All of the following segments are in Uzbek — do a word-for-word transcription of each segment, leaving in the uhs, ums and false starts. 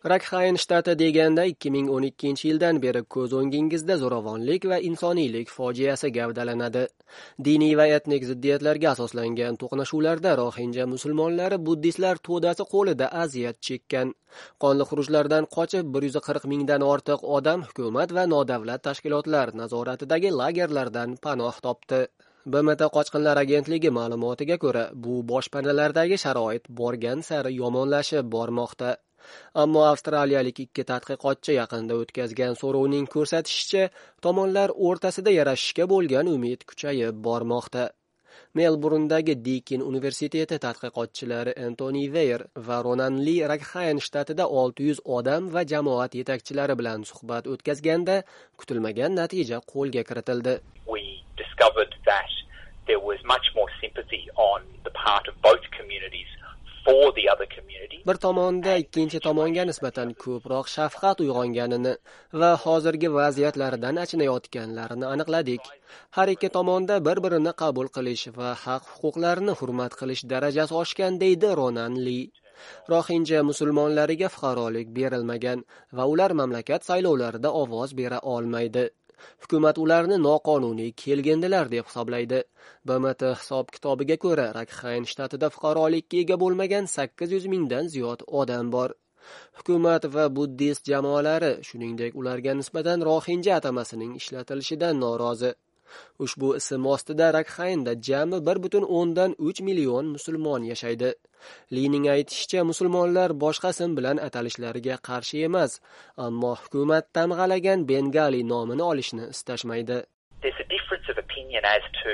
Rakhayn shtati deganda ikki ming o'n ikkinchi yildan beri ko'z o'ngingizda zo'ravonlik va insoniylik fojiasi gavdalanadi. Diniy va etnik ziddiyatlarga asoslangan to'qnashuvlarda Rohinja musulmonlari buddistlar to'dasi qo'lida aziyat chekkan. Qonli xurujlardan qochib bir yuz qirq mingdan ortiq odam hukumat va nodavlat tashkilotlar nazoratidagi lagerlardan panoh topdi. B M T Qochqinlar agentligi ma'lumotiga ko'ra, bu boshpanalardagi sharoit borgan sari yomonlashib bormoqda. Ammo avstraliyalik ikki tadqiqotchi yaqinda o'tkazgan so'rovning ko'rsatishicha, tomonlar o'rtasida yarashishga bo'lgan umid kuchayib bormoqda. Melburndagi Deakin universiteti tadqiqotchilari Anthony Weir va Ronan Lee Rakhayn shtatida olti yuz odam va jamoat yetakchilari bilan suhbat o'tkazganda kutilmagan natija qo'lga kiritildi. We discovered that there was much more sympathy on the part of both communities for the other community. Bir tomonda ikkinchi tomonga nisbatan ko'proq shafqat uyg'onganini va hozirgi vaziyatlaridan achinayotganlarini aniqladik. Har ikki tomonda bir-birini qabul qilish va haq-huquqlarni hurmat qilish darajasi oshgan, deydi Ronan Lee. Rohinja musulmonlariga fuqarolik berilmagan va ular mamlakat saylovlarida ovoz bera olmaydi. Hukumat ularni noqonuniy kelgindilar deb hisoblaydi. B M T hisob-kitobiga ko'ra, Rakhayn shtatida fuqarolikka ega bo'lmagan sakkiz yuz mingdan ziyod odam bor. Hukumat va buddist jamoalari, shuningdek, ularga nisbatan Rohinja atamasining ishlatilishidan norozi. Ushbu ism ostida Rakhaynda jami bir butun o'ndan uch million musulmon yashaydi. Lining aytishicha, musulmonlar boshqa ism bilan atalishlariga qarshi emas, ammo hukumat tamg'alagan Bengali nomini olishni istashmaydi. There's a difference of opinion as to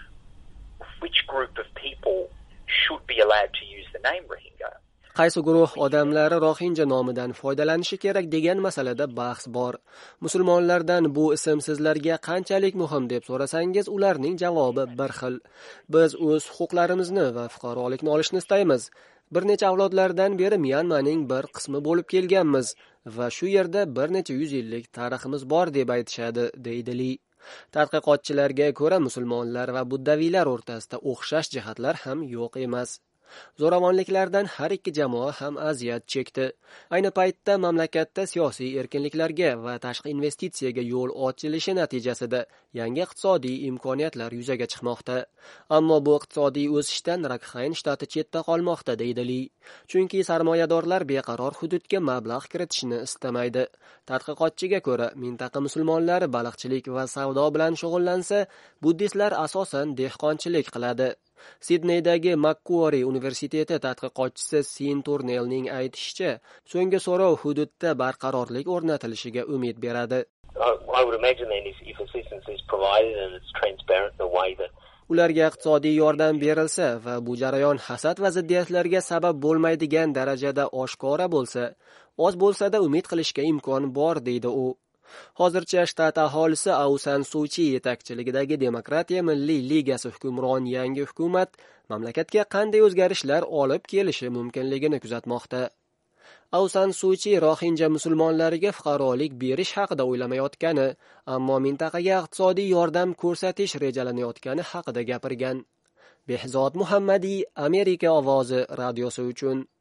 which group of people should be allowed to use the name Rohingya. Qaysi guruh odamlari Rohinja nomidan foydalanishi kerak degan masalada bahs bor. Musulmonlardan bu ism sizlarga qanchalik muhim deb so'rasangiz, ularning javobi bir xil. Biz o'z huquqlarimizni va fuqarolikni olishni istaymiz. Bir necha avlodlardan beri Myanmaning bir qismi bo'lib kelganmiz va shu yerda bir necha yuz yillik tariximiz bor deb aytishadi, deydi Li. Tadqiqotchilarga ko'ra, musulmonlar va buddaviylar o'rtasida o'xshash jihatlar ham yo'q emas. Zo'ravonliklardan har ikki jamoa ham aziyat chekdi. Ayni paytda mamlakatda siyosiy erkinliklarga va tashqi investitsiyaga yo'l ochilishi natijasida yangi iqtisodiy imkoniyatlar yuzaga chiqmoqda. Ammo bu iqtisodiy o'sishdan Rakhayn shtati chetda qolmoqda, deydi Li. Chunki sarmoyadorlar beqaror hududga mablag' kiritishni istamaydi. Tadqiqotchiga ko'ra, mintaqa musulmonlari baliqchilik va savdo bilan shug'ullansa, buddistlar asosan dehqonchilik qiladi. Sidneydagi Macquarie universiteti tadqiqotchisi Sin Turnellning aytishicha, so'nggi so'rov hududda barqarorlik o'rnatilishiga umid beradi. I would imagine then if, if assistance is provided and it's transparent the way that ularga iqtisodiy yordam berilsa va bu jarayon hasad va ziddiyatlarga sabab bo'lmaydigan darajada oshkora bo'lsa, oz bo'lsa-da umid qilishga imkon bor, deydi u. Hozircha shtat aholisi Aung San Suu Kyi yetakchiligidagi Demokratiya Milliy ligasi hukmron yangi hukumat mamlakatga qanday o'zgarishlar olib kelishi mumkinligini kuzatmoqda. Aung San Suu Kyi Rohinja musulmonlariga fuqarolik berish haqida o'ylamayotgani, ammo mintaqaga iqtisodiy yordam ko'rsatish rejalanayotgani haqida gapirgan. Behzod Muhammadiy, Amerika ovozi radiosi uchun